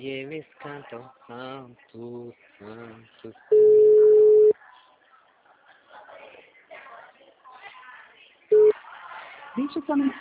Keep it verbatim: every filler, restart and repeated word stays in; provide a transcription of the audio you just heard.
e eles cantam santo, santo, santo. Deixe sua mensagem.